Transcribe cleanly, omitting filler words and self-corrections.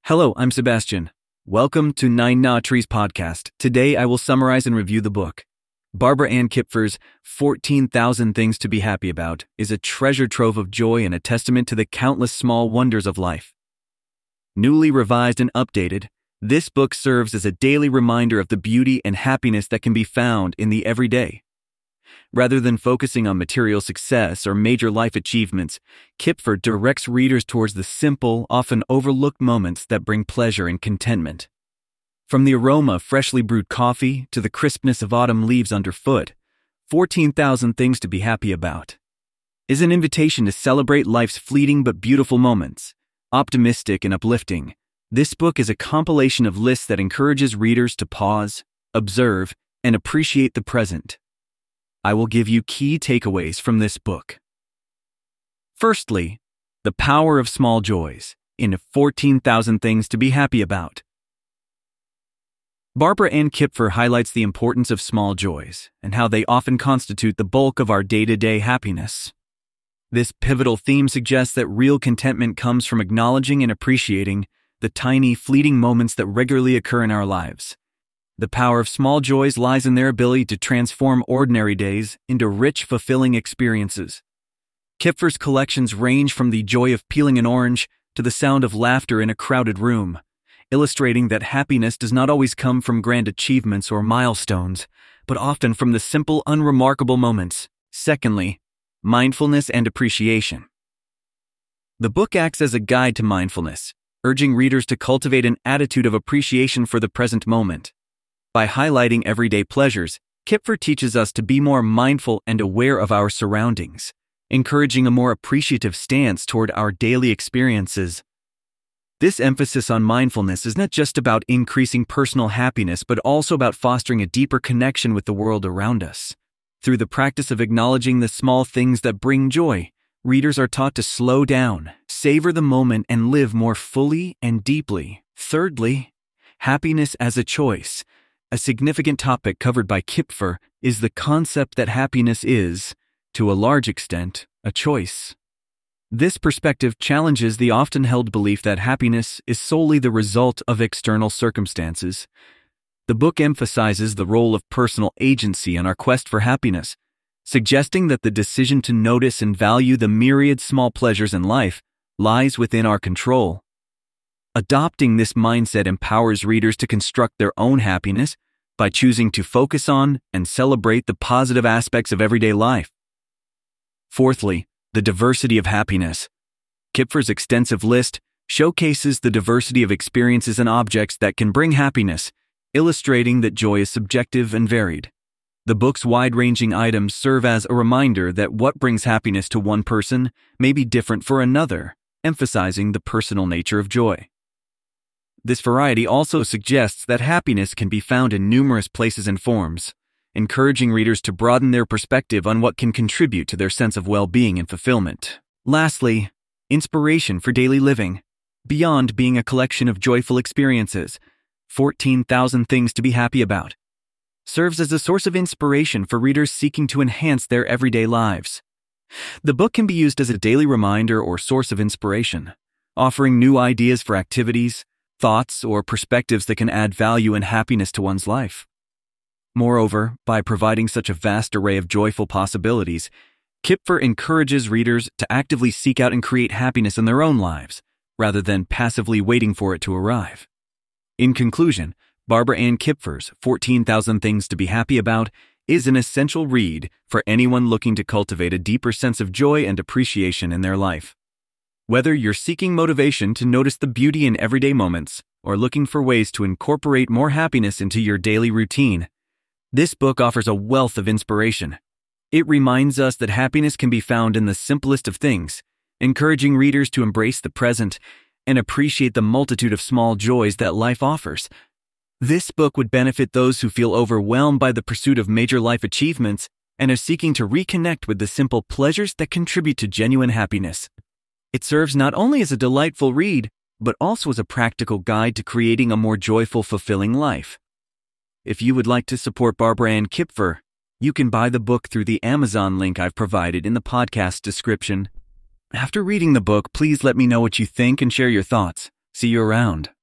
Hello, I'm Sebastian. Welcome to Nine Nah Trees podcast. Today I will summarize and review the book. Barbara Ann Kipfer's 14,000 Things to Be Happy About is a treasure trove of joy and a testament to the countless small wonders of life. Newly revised and updated, this book serves as a daily reminder of the beauty and happiness that can be found in the everyday. Rather than focusing on material success or major life achievements, Kipfer directs readers towards the simple, often overlooked moments that bring pleasure and contentment. From the aroma of freshly brewed coffee to the crispness of autumn leaves underfoot, 14,000 Things to Be Happy About is an invitation to celebrate life's fleeting but beautiful moments. Optimistic and uplifting, this book is a compilation of lists that encourages readers to pause, observe, and appreciate the present. I will give you key takeaways from this book. Firstly, the power of small joys in 14,000 Things to Be Happy About. Barbara Ann Kipfer highlights the importance of small joys and how they often constitute the bulk of our day-to-day happiness. This pivotal theme suggests that real contentment comes from acknowledging and appreciating the tiny, fleeting moments that regularly occur in our lives. The power of small joys lies in their ability to transform ordinary days into rich, fulfilling experiences. Kipfer's collections range from the joy of peeling an orange to the sound of laughter in a crowded room, illustrating that happiness does not always come from grand achievements or milestones, but often from the simple, unremarkable moments. Secondly, mindfulness and appreciation. The book acts as a guide to mindfulness, urging readers to cultivate an attitude of appreciation for the present moment. By highlighting everyday pleasures, Kipfer teaches us to be more mindful and aware of our surroundings, encouraging a more appreciative stance toward our daily experiences. This emphasis on mindfulness is not just about increasing personal happiness, but also about fostering a deeper connection with the world around us. Through the practice of acknowledging the small things that bring joy, readers are taught to slow down, savor the moment, and live more fully and deeply. Thirdly, happiness as a choice. A significant topic covered by Kipfer is the concept that happiness is, to a large extent, a choice. This perspective challenges the often held belief that happiness is solely the result of external circumstances. The book emphasizes the role of personal agency in our quest for happiness, suggesting that the decision to notice and value the myriad small pleasures in life lies within our control. Adopting this mindset empowers readers to construct their own happiness by choosing to focus on and celebrate the positive aspects of everyday life. Fourthly, the diversity of happiness. Kipfer's extensive list showcases the diversity of experiences and objects that can bring happiness, illustrating that joy is subjective and varied. The book's wide-ranging items serve as a reminder that what brings happiness to one person may be different for another, emphasizing the personal nature of joy. This variety also suggests that happiness can be found in numerous places and forms, encouraging readers to broaden their perspective on what can contribute to their sense of well-being and fulfillment. Lastly, inspiration for daily living. Beyond being a collection of joyful experiences, 14,000 Things to Be Happy About serves as a source of inspiration for readers seeking to enhance their everyday lives. The book can be used as a daily reminder or source of inspiration, offering new ideas for activities, thoughts, or perspectives that can add value and happiness to one's life. Moreover, by providing such a vast array of joyful possibilities, Kipfer encourages readers to actively seek out and create happiness in their own lives, rather than passively waiting for it to arrive. In conclusion, Barbara Ann Kipfer's 14,000 Things to Be Happy About is an essential read for anyone looking to cultivate a deeper sense of joy and appreciation in their life. Whether you're seeking motivation to notice the beauty in everyday moments or looking for ways to incorporate more happiness into your daily routine, this book offers a wealth of inspiration. It reminds us that happiness can be found in the simplest of things, encouraging readers to embrace the present and appreciate the multitude of small joys that life offers. This book would benefit those who feel overwhelmed by the pursuit of major life achievements and are seeking to reconnect with the simple pleasures that contribute to genuine happiness. It serves not only as a delightful read, but also as a practical guide to creating a more joyful, fulfilling life. If you would like to support Barbara Ann Kipfer, you can buy the book through the Amazon link I've provided in the podcast description. After reading the book, please let me know what you think and share your thoughts. See you around.